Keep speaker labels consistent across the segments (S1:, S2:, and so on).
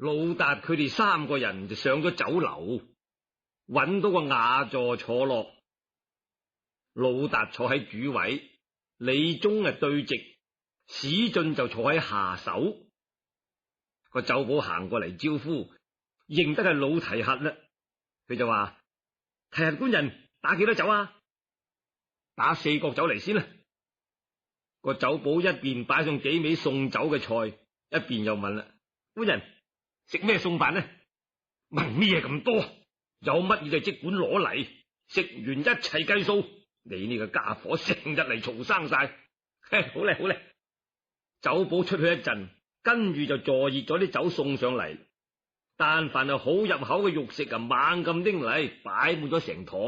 S1: 老達佢哋三個人就上咗酒樓，揾到個雅座坐落。老達坐喺主位，李忠對席，史進就坐喺下手。個酒保行過嚟招呼，認得係老提轄啦。佢就話：提轄官人打幾多酒啊？打4角酒嚟先啦。個酒保一邊擺上幾味送酒嘅菜，一邊又問啦：官人食咩餸飯呢？問咩咁多？有乜嘢就即管攞嚟，食完一齊計數。你呢個家伙成日嚟嘈生晒。好咧好咧。酒保出去一陣，跟住就坐熱咗啲酒送上嚟。但凡係好入口嘅肉食啊，猛咁拎嚟，擺滿咗成台。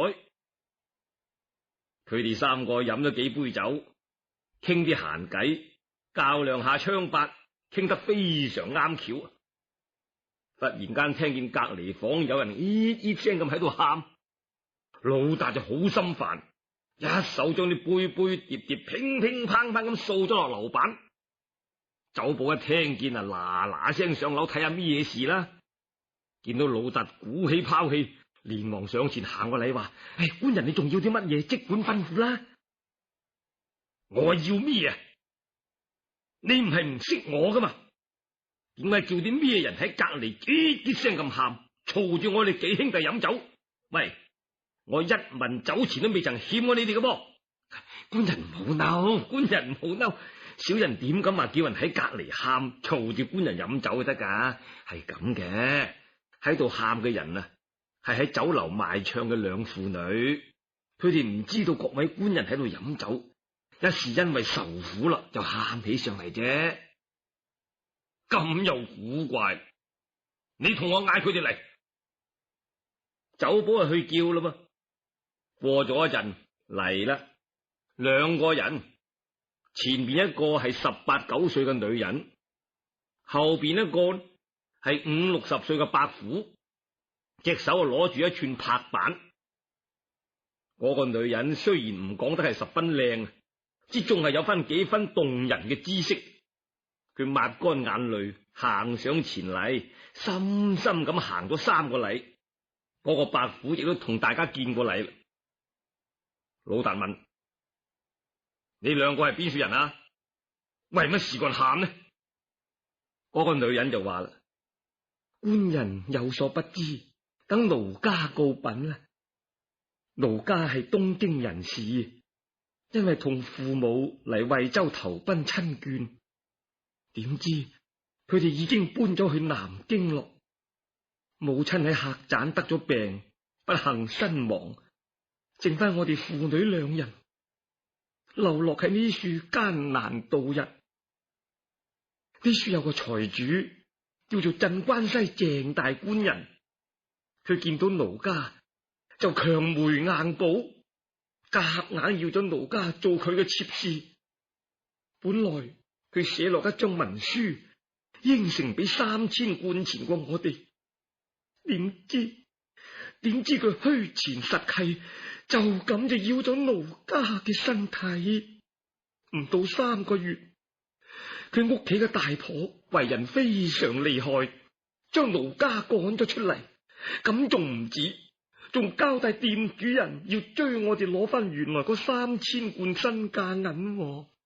S1: 佢哋三個飲咗幾杯酒，傾啲閒偈，較量下槍法，傾得非常啱巧。忽然間聽見隔籬房有人咦咦聲咁喺度喊，老達就好心煩，一手將啲杯杯碟碟乒乒乓乓咁掃咗落樓板。酒保一聽見啊，嗱嗱聲上樓睇下咩事啦。見到老達鼓起拋氣，連忙上前行個禮話：官人你仲要啲乜嘢？即管吩咐啦。我要咩啊？你唔係唔識我噶嘛？點解叫啲咩人喺隔籬嘰嘰聲咁喊，嘈住我哋幾兄弟飲酒？喂，我一文酒錢都未曾欠我你哋嘅噃。官人唔好嬲，官人唔好嬲。小人點敢話叫人喺隔籬喊，嘈住官人飲酒就得噶？係咁嘅，喺度喊嘅人啊，係喺酒樓賣唱嘅兩婦女，佢哋唔知道各位官人喺度飲酒，一時因為受苦啦，就喊起上嚟啫。咁又古怪，你同我嗌佢哋嚟。酒保啊去叫啦噃。過咗一陣嚟啦，兩個人，前邊一個係18、19歲嘅女人，後邊一個係50、60歲嘅伯父，隻手啊攞住一串拍板。嗰個女人雖然唔講得係十分靚，之中係有翻幾分動人嘅姿色。佢抹乾眼淚，行上前嚟，深深咁行咗3個禮。嗰個伯父亦都同大家見過禮。老達問：你兩個係邊處人啊？為乜事幹喊呢？嗰個女人就話啦：官人有所不知，等奴家告稟啦。奴家係東京人士，因為同父母嚟惠州投奔親眷，點知佢哋已經搬咗去南京咯。母親喺客棧得咗病，不幸身亡，剩翻我哋父女2人，流落喺呢處艱難度日。呢處有個財主叫做鎮關西鄭大官人，佢見到奴家就強媒硬保，夾硬要咗奴家做佢嘅妾侍。本來佢寫落一張文書，應承俾3000貫錢過我哋，點知佢虛錢實契，就咁就要咗奴家嘅身體。唔到3個月，佢屋企嘅大婆為人非常厲害，將奴家趕咗出嚟。咁仲唔止，仲交代店主人要追我哋攞翻原來嗰3000貫身價銀。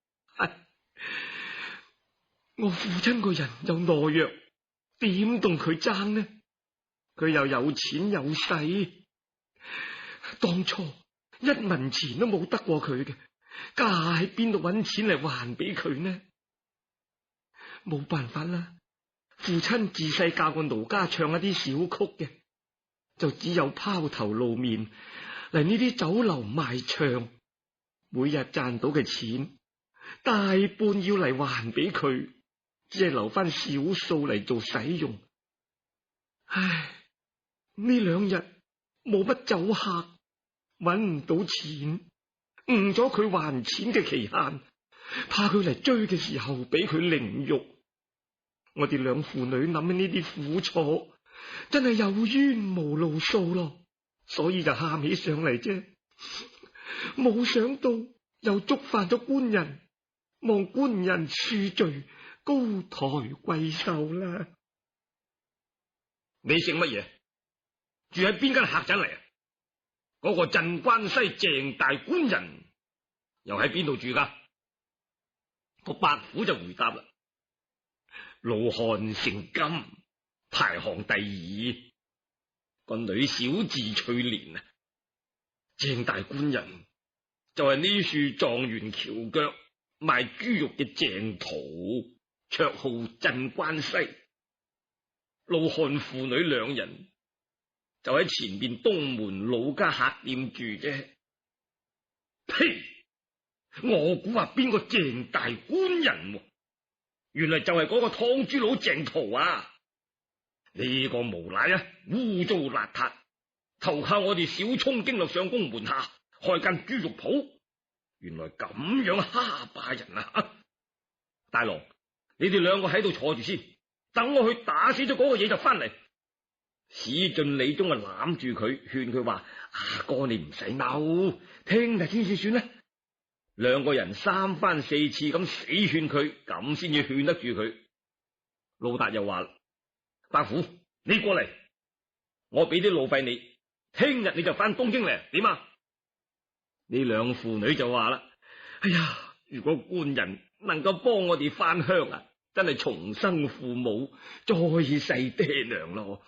S1: 我父親個人又懦弱，點同佢爭呢？佢又有錢有勢，當初1文錢都冇得過佢嘅，家下喺邊度揾錢嚟還俾佢呢？冇辦法啦，父親自細教過奴家唱一啲小曲嘅，就只有拋頭露面嚟呢啲酒樓賣唱，每日賺到嘅錢大半要嚟還俾佢，只係留翻少數嚟做使用。唉，呢2日冇乜酒客，搵唔到錢，誤咗佢還錢嘅期限，怕佢嚟追嘅時候俾佢凌辱。我哋兩父女諗起呢啲苦楚，真係有冤無路訴咯，所以就喊起上嚟啫。冇想到又觸犯咗官人，望官人恕罪，高抬貴手啦。 你姓乜嘢？住喺邊間客棧嚟啊？嗰個鎮關西鄭大官人又喺邊度住噶？個伯虎就回答啦：老漢姓金，排行第二，個女小字翠蓮啊。鄭大官人就係呢處狀元橋腳賣豬肉嘅鄭屠，綽號鎮關西。老漢父女兩人就喺前邊東門老家客店住啫。呸！我估話邊個鄭大官人，原來就係嗰個劏豬佬鄭屠啊！呢個無賴啊，污糟邋遢，投靠我哋小涌經略相公門下開間豬肉鋪，原來咁樣蝦霸人啊！大郎，你哋兩個喺度坐住先，等我去打死咗嗰個嘢就翻嚟。史進李忠啊攬住佢，勸佢話：阿哥你唔使嬲，聽日先至算啦。兩個人三番四次咁死勸佢，咁先至勸得住佢。老達又話：伯虎，你過嚟，我俾啲路費你，聽日你就翻東京嚟，點啊？呢兩父女就話啦：哎呀，如果官人能夠幫我哋翻鄉啊，真係重生父母，再世爹娘咯。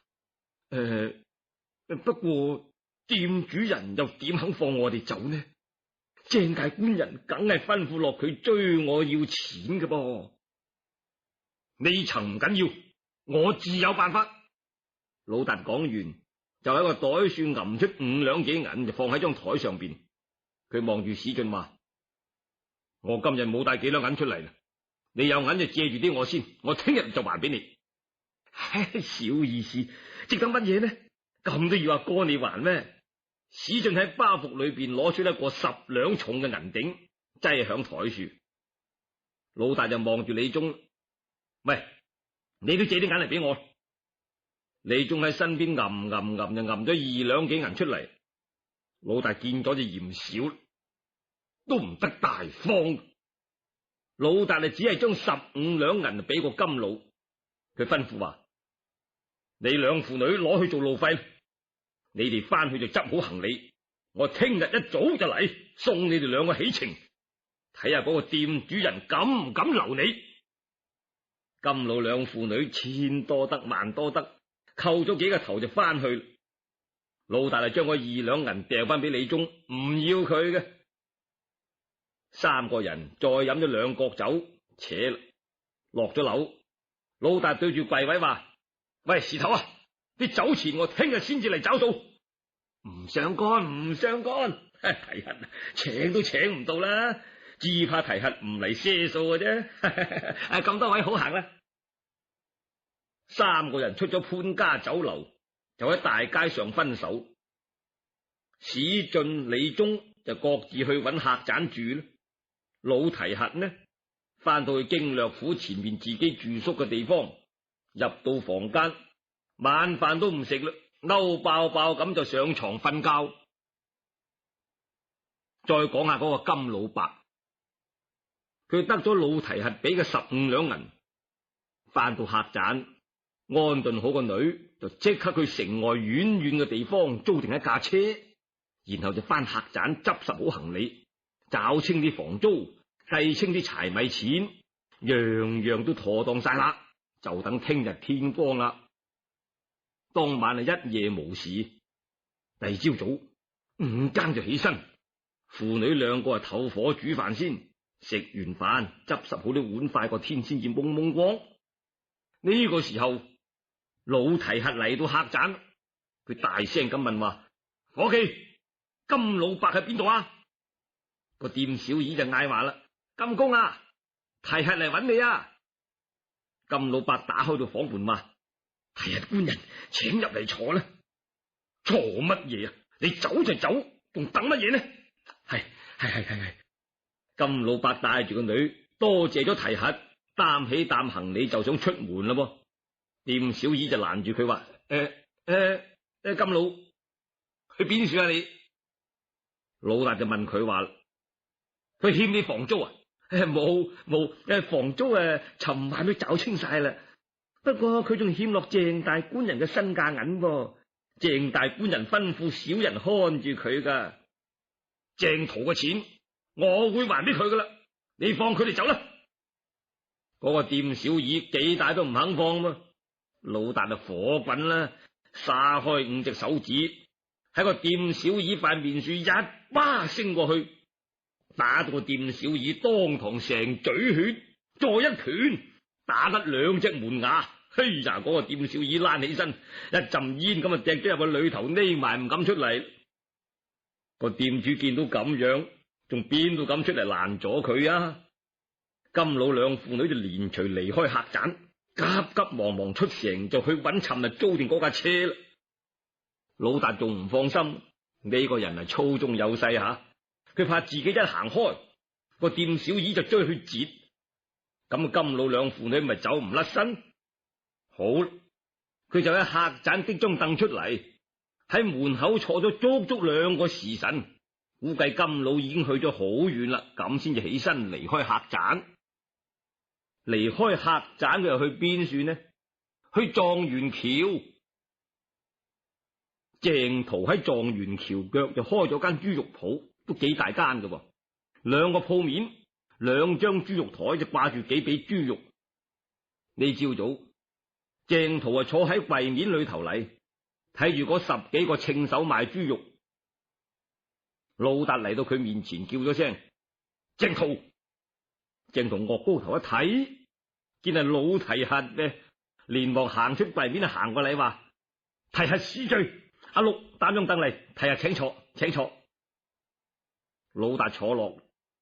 S1: 不過店主人又點肯放我哋走呢？鄭大官人梗係吩咐落佢追我要錢嘅噃。呢層唔緊要，我自有辦法。老達講完，就喺個袋算揞出5兩幾銀，就放喺張台上邊。佢望住史進話：我今日冇帶幾兩銀出嚟啦，你有銀就借住啲我先，我聽日就還俾你。小意思，值得乜嘢呢？咁都要阿哥你還咩？史進喺包袱裏邊攞出一個10兩重嘅銀錠，擠響台樹。老達就望住李忠：喂，你都借啲銀嚟俾我。李忠喺身邊揞就揞咗2兩幾銀出嚟。老達見咗就嫌少，都唔得大方。老達就只係將15兩銀俾個金佬，佢吩咐話：你兩父女攞去做路費，你哋翻去就執好行李，我聽日一早就嚟送你哋兩個起程，睇下嗰個店主人敢唔敢留你。金佬兩父女千多得萬多得，叩咗幾個頭就翻去。老大就將嗰2兩銀掉翻俾李忠，唔要佢嘅。3個人再飲咗2角酒，扯落咗樓。老大對住櫃位話：喂，時頭啊，啲酒錢我聽日先至嚟找數。唔上干，唔上干，提核請都請唔到啦，只怕提核唔嚟賒數嘅啫。咁多位好行啦。3個人出咗潘家酒樓，就喺大街上分手。史進、李忠就各自去揾客棧住啦。老提核呢，翻到去經略府前面自己住宿嘅地方，入到房間，晚飯都唔食啦，勾爆爆咁就上床瞓覺。再講下嗰個金老伯，佢得咗老提核俾嘅15兩銀，翻到客棧安頓好個女，就即刻去城外遠遠嘅地方租定一架車，然後就翻客棧執拾好行李，找清啲房租，計清啲柴米錢，樣樣都妥當晒啦，就等聽日天光啦。當晚係一夜無事。第二朝早5更就起身，父女兩個透火煮飯先，食完飯執拾好啲碗筷，個天先至蒙蒙光。呢個時候老提核嚟到客棧，佢大聲咁問話：伙計，金老伯喺邊度啊？個店小二就嗌話啦：金公啊，提核嚟揾你啊！金老伯打開到房門話：提核官人，請入嚟坐啦。坐乜嘢啊？你走就走，仲等乜嘢呢？係。金老伯帶住個女，多謝咗提核，擔起擔行李就想出門啦噃。店小二就攔住佢話：金佬去邊處啊你？老大就問佢話：佢欠你房租啊？冇，房租尋晚都找清晒啦。 不過佢仲欠落鄭大官人嘅身價銀噃，鄭大官人吩咐小人看住佢噶。鄭屠嘅錢我會還俾佢噶啦，你放佢哋走啦。嗰個店小二幾大都唔肯放嘛，老達就火滾啦，撒開5隻手指喺個店小二塊面處一巴升過去，打到個店小二當堂成嘴血，再一拳打甩2隻門牙。嘿呀！嗰個店小二躝起身，一陣煙咁啊，掟咗入去裏頭匿埋，唔敢出嚟。個店主見到咁樣，仲邊度敢出嚟攔阻佢啊？金老兩父女就連隨離開客棧，急急忙忙出城就去揾尋日租定嗰架車啦。老達仲唔放心，呢個人係粗中有細吓，佢怕自己一行開，個店小二就追去截，咁金老兩父女咪走唔甩身。好，佢就喺客棧激張凳出嚟，喺門口坐咗足足2個時辰，估計金老已經去咗好遠啦，咁先至起身離開客棧。離開客棧佢又去邊處呢？去狀元橋。鄭屠喺狀元橋腳就開咗間豬肉鋪，都幾大間㗎喎，2個鋪面，2張豬肉台就掛住幾髀豬肉。呢朝早，鄭屠啊坐喺櫃面裏頭嚟，睇住嗰10幾個稱手賣豬肉。老達嚟到佢面前叫咗聲鄭屠。鄭屠岳高頭一睇，見係老提核嘅，連忙行出櫃面行過嚟話：提核使罪，阿六擔張凳嚟，提核請坐，請坐。老達坐落，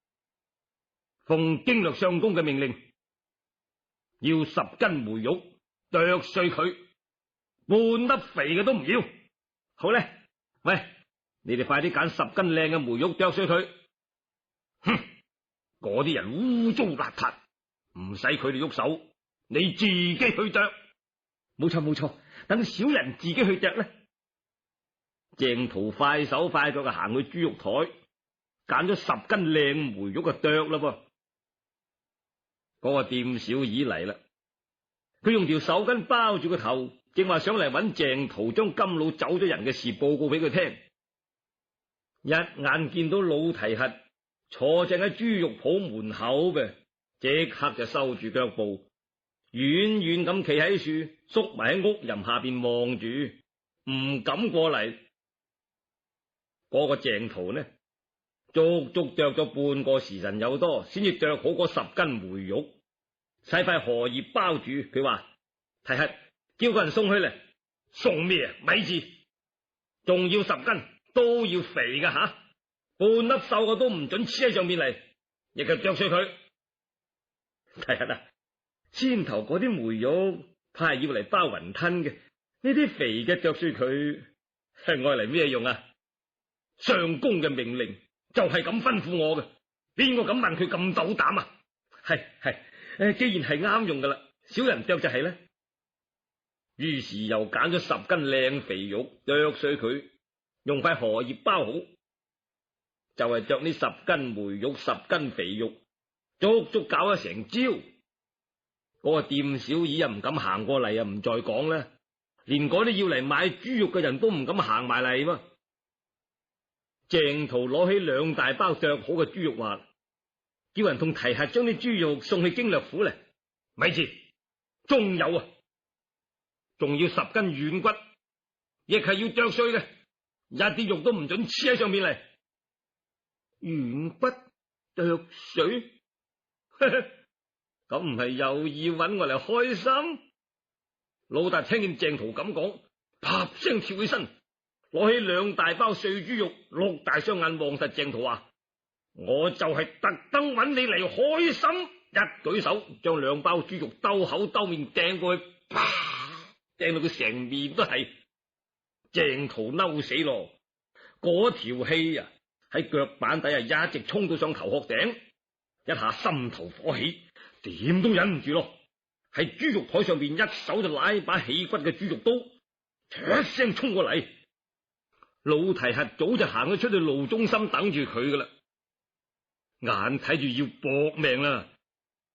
S1: 奉經略相公嘅命令，要10斤梅肉剁碎佢，半粒肥嘅都唔要。好咧，喂，你哋快啲揀10斤靚嘅梅肉剁碎佢。哼！嗰啲人污糟邋遢，唔使佢哋喐手，你自己去剁。冇錯冇錯，等小人自己去剁咧。鄭屠快手快腳就行去豬肉台，揀咗10斤靚梅肉就剁啦噃。嗰個店小二嚟啦，佢用條手巾包住個頭，正話想嚟揾鄭屠將金老走咗人嘅事報告俾佢聽。一眼見到老提核坐正喺豬肉鋪門口嘅，即刻就收住腳步，遠遠咁企喺樹，縮埋喺屋檐下邊望住，唔敢過嚟。嗰個鄭屠呢，足足剁咗半個時辰有多，先至剁好嗰10斤梅肉，使塊荷葉包住。佢話：提核，叫個人送去嚟。送咩啊？咪住，仲要10斤，都要肥噶吓。半粒瘦嘅都唔准黐喺上面嚟，亦係剁碎佢。提核啊，先頭嗰啲梅肉怕係要嚟包雲吞嘅，呢啲肥嘅剁碎佢係愛嚟咩用啊？相公嘅命令就係咁吩咐我嘅，邊個敢問佢咁斗膽啊？係，既然係啱用噶啦，小人剁就係啦。於是又揀咗10斤靚肥肉剁碎佢，用塊荷葉包好。就係剁呢10斤梅肉10斤肥肉，足足搞咗成朝。嗰個店小二又唔敢行過嚟，唔再講啦，連嗰啲要嚟買豬肉嘅人都唔敢行埋嚟嘛。鄭屠攞起2大包剁好嘅豬肉，話叫人同提核將啲豬肉送去經略府嚟。咪住，仲有啊，仲要10斤軟骨，亦係要剁碎嘅，一啲肉都唔准黐喺上面嚟。軟骨剁碎，咁唔係有意揾我嚟開心？老達聽見鄭屠咁講，啪聲跳起身，攞起2大包碎豬肉，6大雙眼望實鄭屠話：我就係特登揾你嚟開心。一舉手將2包豬肉兜口兜面掟過去，啪，掟到佢成面都係。鄭屠嬲死咯，嗰條氣啊喺腳板底一直衝到上頭殼頂，一下心頭火起，點都忍唔住咯。喺豬肉台上邊一手就拉把起骨嘅豬肉刀，一聲衝過嚟。老提核早就行咗出去路中心等住佢噶啦，眼睇住要搏命啦。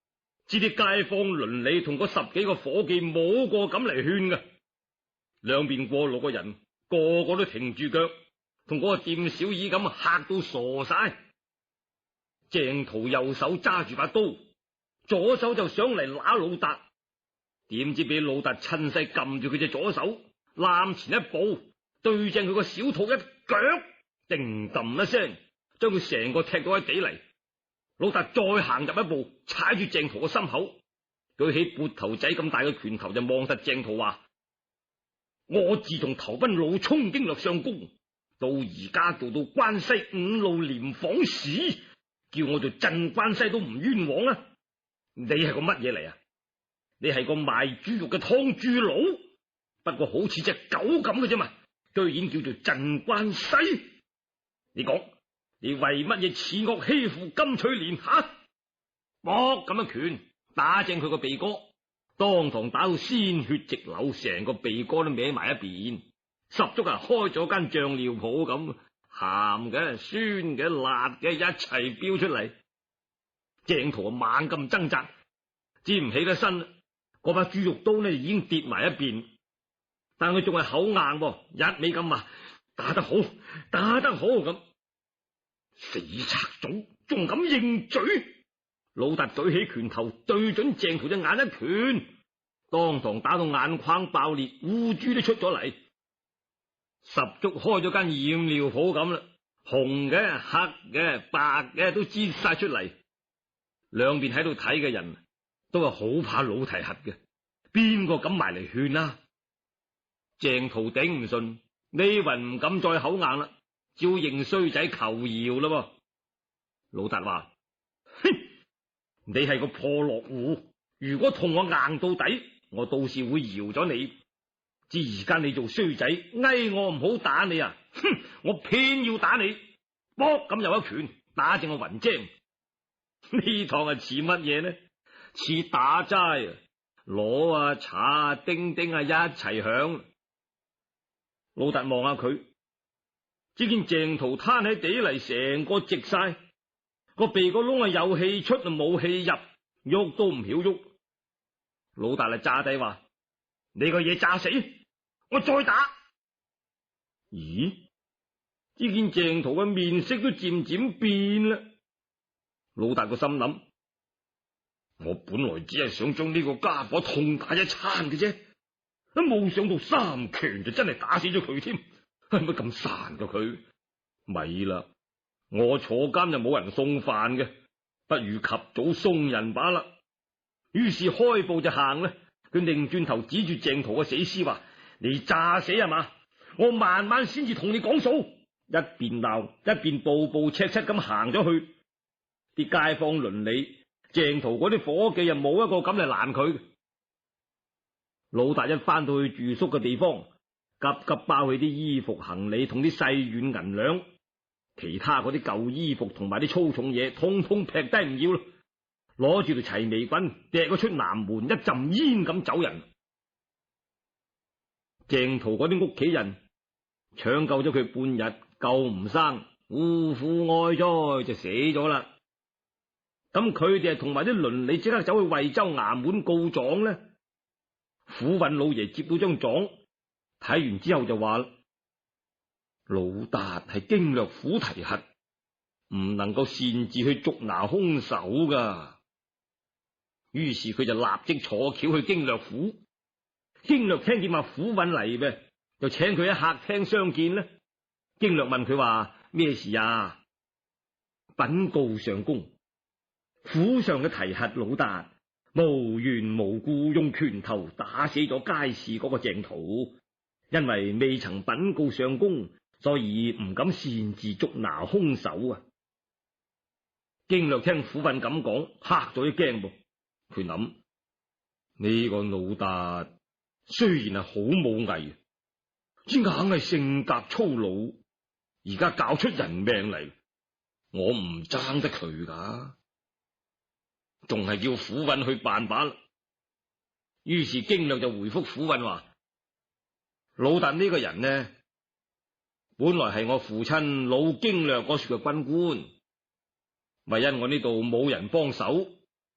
S1: 知啲街坊鄰里同嗰10幾個伙計冇個敢嚟勸㗎，兩邊過路嘅人個個都停住腳，同嗰個店小二咁嚇到傻晒。鄭屠右手揸住把刀，左手就上嚟揦老達，點知俾老達趁勢撳住佢隻左手，攬前一步，對正佢個小肚一腳，叮噹一聲，將佢成個踢到喺地嚟。老達再行入一步，踩住鄭屠個心口，舉起撥頭仔咁大嘅拳頭就望實鄭屠話：我自從投奔老沖經略上宮，到而家做到關西5路廉訪使，叫我做鎮關西都唔冤枉啊！你係個乜嘢嚟啊？你係個賣豬肉嘅劏豬佬，不過好似隻狗咁嘅啫嘛，居然叫做鎮關西？你講，你為乜嘢恃惡欺負金翠蓮吓？搏咁一拳打正佢個鼻哥，當堂打到鮮血直流，成個鼻哥都歪埋一邊，十足開咗間醬料鋪咁，鹹嘅、酸嘅、辣嘅一齊飆出嚟。鄭屠猛咁掙扎，支唔起得身，嗰把豬肉刀呢已經跌埋一邊，但佢仲係口硬，一味咁話打得好，打得好咁。死賊種仲敢認罪？老達舉起拳頭對準鄭屠隻眼一拳，當堂打到眼眶爆裂，烏珠都出咗嚟，十足開咗間染料鋪咁啦，紅嘅、黑嘅、白嘅都擠晒出嚟。兩邊喺度睇嘅人都係好怕老提核嘅，邊個敢埋嚟勸啊？鄭屠頂唔順，呢雲唔敢再口硬啦，照認衰仔求饒啦。老達話：哼，你係個破落戶，如果同我硬到底，我到時會饒咗你。至而家你做衰仔，嗌我唔好打你啊！哼，我偏要打你，卜咁又一拳打正我暈精。呢趟係似乜嘢呢？似打齋啊！鑼啊、茶啊、叮叮啊一齊響。老達望下佢，只見鄭屠攤喺地嚟，成個直晒，個鼻個窿有氣出啊冇氣入，喐都唔曉喐。老達揸低話：你個嘢詐死，我再打。咦？只見鄭屠嘅面色都漸漸變啦。老達個心諗：我本來只係想將呢個家伙痛打一餐嘅啫，都冇想到3拳就真係打死咗佢添。係咪咁孱噶佢？咪啦，我坐監就冇人送飯嘅，不如及早送人把啦。於是開步就行啦。佢擰轉頭指住鄭屠嘅死屍話：你詐死係嘛？我慢慢先至同你講數。一邊鬧一邊步步赤赤咁行咗去。啲街坊鄰里，鄭屠嗰啲伙計又冇一個敢嚟攔佢。老達一翻到去住宿嘅地方，急急包起啲衣服行李同啲細軟銀兩，其他嗰啲舊衣服同埋啲粗重嘢，通通劈低唔要啦，攞住條齊眉棍，掟咗出南門，一陣煙咁走人。鄭屠嗰啲屋企人搶救咗佢半日，救唔生，嗚呼哀哉就死咗啦。咁佢哋係同埋啲鄰里即刻走去惠州衙門告狀呢。府尹老爺接到張狀，睇完之後就話：老達係經略府提核，唔能夠擅自去捉拿兇手噶。於是佢就立即坐轎去經略府。經略聽見話府尹嚟嘅，就請佢喺客廳相見呢。經略問佢話：咩事啊？稟告上宮，府上嘅提核老達無緣無故用拳頭打死咗街市嗰個鄭屠，因為未曾稟告上宮，所以唔敢擅自捉拿兇手啊。經略聽府尹咁講，嚇咗一驚噃。佢諗呢個老達雖然係好武藝，只硬係性格粗魯，而家搞出人命嚟，我唔爭得佢噶，仲係叫府尹去辦把啦。於是經略就回覆府尹話：老達呢個人呢，本來係我父親老經略嗰處嘅軍官，咪因我呢度冇人幫手，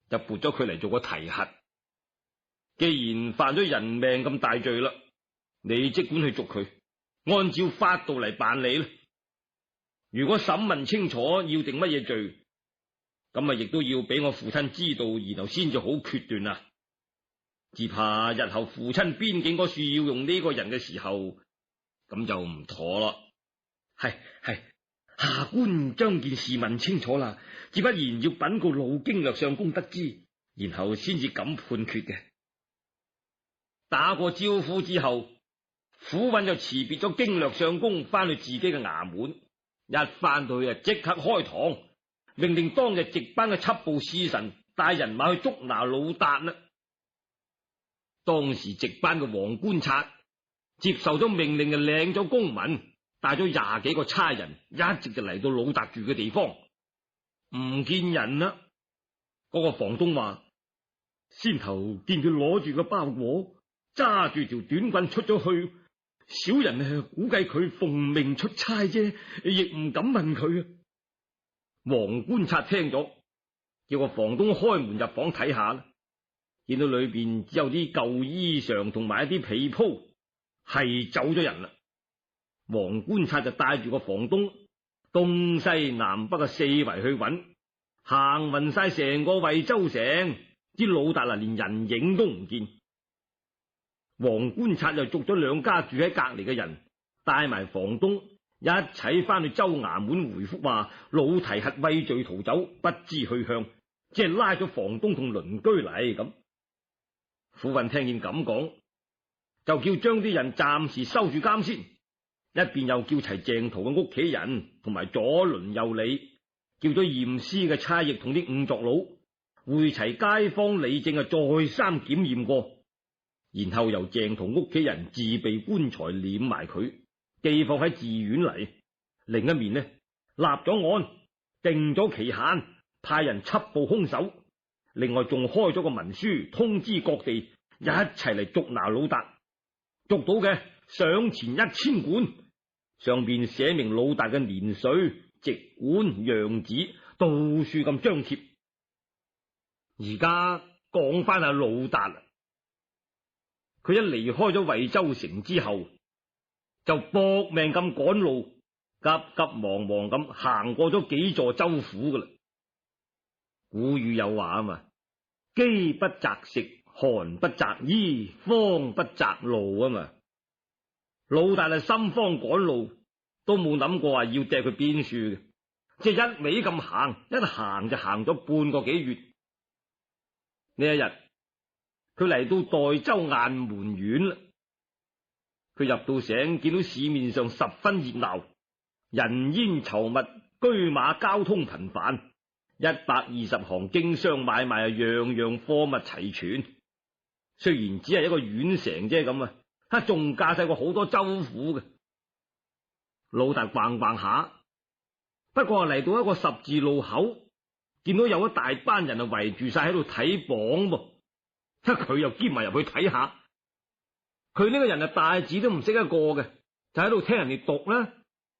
S1: 就撥咗佢嚟做個提核。既然犯咗人命咁大罪啦，你即管去捉佢，按照法度嚟辦理啦。如果審問清楚要定乜嘢罪，咁亦都要俾我父親知道，然後先至好決斷啊！只怕日後父親邊境嗰處要用呢個人嘅時候，咁就唔妥啦。係，下官將件事問清楚啦，只不然要稟告老經略相公得知，然後先至敢判決嘅。打過招呼之後，府尹就辭別咗經略相公，翻去自己嘅衙門。一翻到去即刻開堂，命令當日值班嘅緝捕使臣帶人馬去捉拿老達啦。當時值班嘅王觀察接受咗命令，就領咗公文，帶咗20幾個差人，一直就嚟到老達住嘅地方，唔見人啦。嗰個房東話：先頭見佢攞住個包裹，揸住條短棍出咗去，小人估計佢奉命出差啫，亦唔敢問佢啊。王觀察聽咗，叫個房東開門入房睇下啦。見到裏邊只有啲舊衣裳同埋一啲被鋪，係走咗人啦。王觀察就帶住個房東東西南北嘅四圍去揾，行勻晒成個惠州城，啲老達連人影都唔見。王觀察就捉咗2家住喺隔籬嘅人，帶埋房東一齊翻去州衙門回覆話，老提核畏罪逃走，不知去向，即係拉咗房東同鄰居嚟咁。府尹聽見咁講，就叫將啲人暫時收住監先，一邊又叫齊鄭屠嘅屋企人同埋左鄰右里，叫咗驗屍嘅差役同啲仵作佬匯齊街坊理政，再三檢驗過，然後由鄭屠屋企人自備棺材殮埋佢，寄放喺寺院嚟。另一面呢，立咗案，定咗期限，派人緝捕兇手。另外仲開咗個文書，通知各地一齊嚟捉拿老達，捉到嘅賞錢1000貫，上邊寫明老達嘅年歲、籍貫、樣子，到處咁張貼。而家講翻下老達啦，佢一離開咗惠州城之後，就搏命咁趕路，急急忙忙咁行過咗幾座州府噶啦。古語有話啊嘛，飢不擇食，寒不擇衣，荒不擇路啊嘛。老達係心慌趕路，都冇諗過話要趯去邊處嘅，即係一味咁行，一行就行咗半個幾月。呢一日，佢嚟到代州雁門縣啦。佢入到城，見到市面上十分熱鬧，人煙稠密，車馬交通頻繁。120行經商買賣，樣樣貨物齊全。雖然只係一個縣城啫咁啊，仲架勢過好多州府嘅。老達逛逛下，不過嚟到一個十字路口，見到有一大班人圍住晒喺度睇榜噃，佢又兼埋入去睇下。佢呢個人大字都唔識一個嘅，就喺度聽人哋讀啦。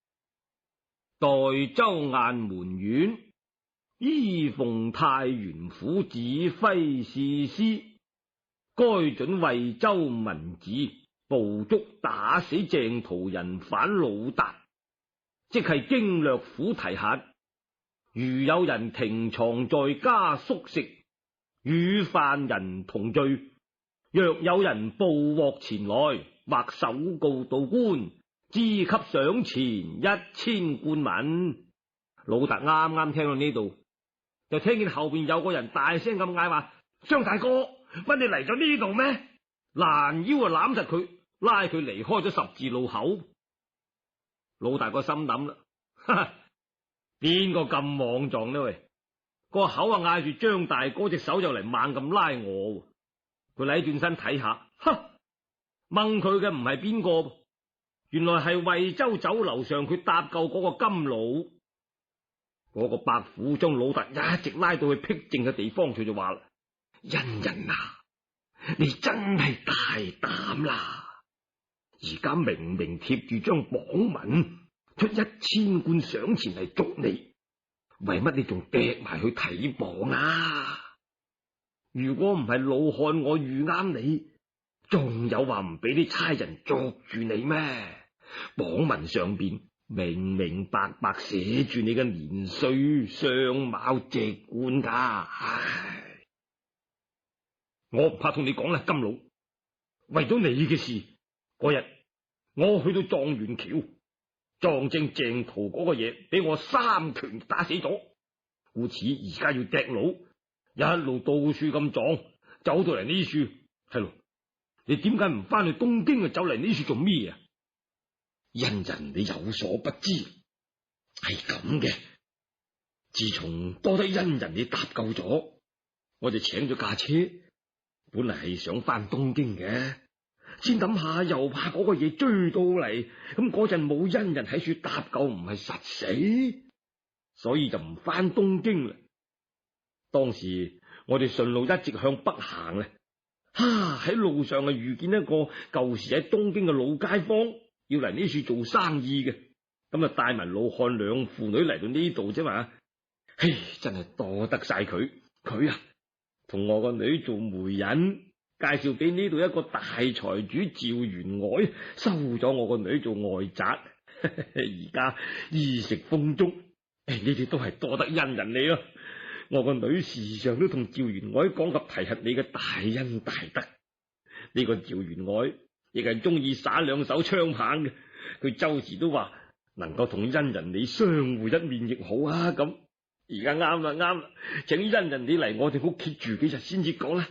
S1: 代州雁門縣，依奉太原府指揮使司，該准惠州民子捕捉打死鄭屠人犯老達，即係經略府提核。如有人停藏在家宿食，與犯人同罪，若有人捕獲前來，或手告到官，支給賞錢1000貫文。老達啱啱聽到呢度，就聽見後邊有個人大聲咁嗌話：張大哥，乜你嚟咗呢度咩？攔腰攬實佢，拉佢離開咗十字路口。老大哥心諗啦，哈哈，邊個咁莽撞呢？喂，個口嗌住張大哥，隻手就嚟猛咁拉我。佢嚟轉身睇下，掹佢嘅唔係邊個，原來係惠州酒樓上佢搭救嗰個金佬。嗰個伯虎將老達一直拉到去僻靜嘅地方，佢就話啦：恩人啊，你真係大膽啦！而家明明貼住張榜文，出1000貫賞錢嚟捉你，為乜你仲趯埋去睇榜啊？ 如果唔係老漢我遇啱你，仲有話唔俾啲差人捉住你咩？榜文上邊明明白白寫住你嘅年歲、相貌、籍貫噶。唉，我唔怕同你講啦，金老，為咗你嘅事，嗰日我去到狀元橋，撞正鄭屠嗰個嘢俾我三拳打死咗，故此而家要趯佬，一路到處咁撞，走到嚟呢處。係咯，你點解唔翻去東京啊？走嚟呢處做咩啊？恩人你有所不知，係咁嘅。自從多得恩人你搭救咗，我就請咗架車，本嚟係想翻東京嘅，先諗下又怕嗰個嘢追到嚟，咁嗰陣冇恩人喺處搭救，唔係實死，所以就唔翻東京啦。當時我哋順路一直向北行啦，喺路上啊遇見一個舊時喺東京嘅老街坊，要嚟呢處做生意嘅，咁啊帶埋老漢兩父女嚟到呢度啫嘛。嘿，真係多得晒佢，佢啊同我個女做媒人，介紹俾呢度一個大財主趙員外，收咗我個女做外侄，而家衣食豐足，呢啲都係多得恩人你咯。我個女時常都同趙員外講及提及你嘅大恩大德。呢個趙員外亦係中意耍兩手槍棒嘅，佢周時都話能夠同恩人你相會一面亦好啊。咁而家啱啦，請恩人你嚟我哋屋企住幾日先至講啦。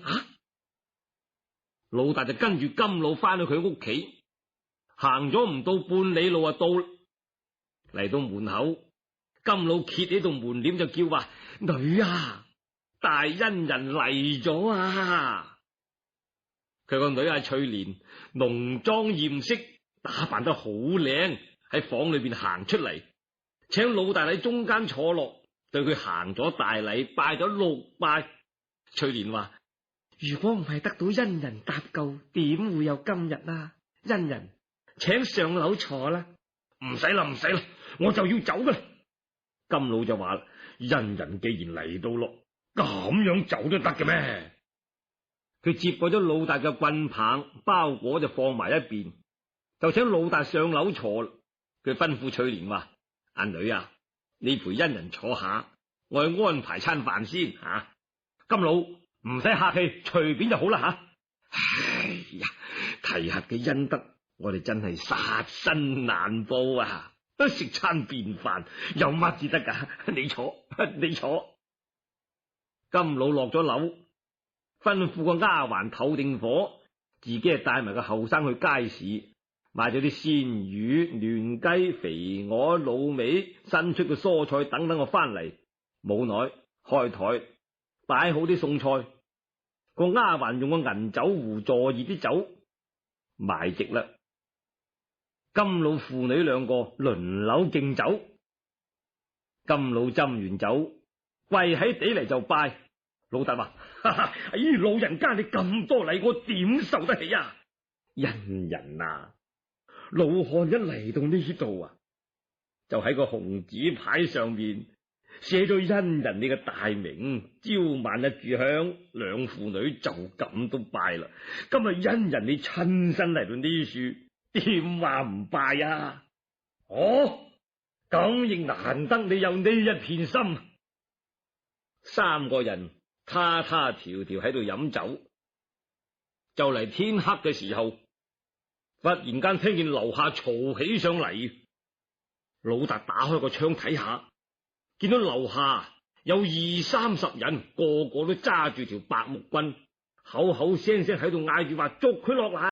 S1: 老大就跟住金老翻去佢屋企，行咗唔到半里路啊，到嚟到門口，金老揭起道門簾就叫話：女啊，大恩人嚟咗啊！佢個女翠蓮濃妝艷飾，打扮得好靚，喺房裏邊行出嚟，請老大喺中間坐落，對佢行咗大禮，拜咗6拜。翠蓮話：如果唔係得到恩人搭救，點會有今日啊？恩人，請上樓坐啦。唔使啦，我就要走噶啦。金老就話：恩人既然嚟到咯，咁樣走都得嘅咩？佢接過咗老大嘅棍棒，包裹就放埋一邊，就請老大上樓坐。佢吩咐翠蓮話：阿女啊，你陪恩人坐下，我去安排餐飯先吓。金老唔使客氣，隨便就好啦吓。哎呀，提下嘅恩德，我哋真係殺身難報啊！食餐便飯有乜至得噶？你坐。金老落咗樓，吩咐個丫鬟透定火，自己係帶埋個後生去街市買咗啲鮮魚、嫩雞、肥鵝、滷味、新出嘅蔬菜等等，我翻嚟冇耐開台擺好啲餸菜，個丫鬟用個銀酒壺坐熱啲酒埋席啦。金老父女兩個輪流敬酒，金老斟完酒，跪喺地嚟就拜。老大話：老人家你咁多禮，我點受得起啊？恩人啊，老漢一嚟到呢度啊，就喺個紅紙牌上面寫咗恩人你嘅大名，朝晚一炷香，兩父女就咁都拜啦。今日恩人你親身嚟到呢處，點話唔拜啊？咁亦難得你有呢一片心。三個人他條條喺度飲酒，就嚟天黑嘅時候，忽然間聽見樓下嘈起上嚟。老達打開個窗睇下，見到樓下有20-30人，個個都揸住條白木棍，口口聲聲喺度嗌住話：捉佢落嚟。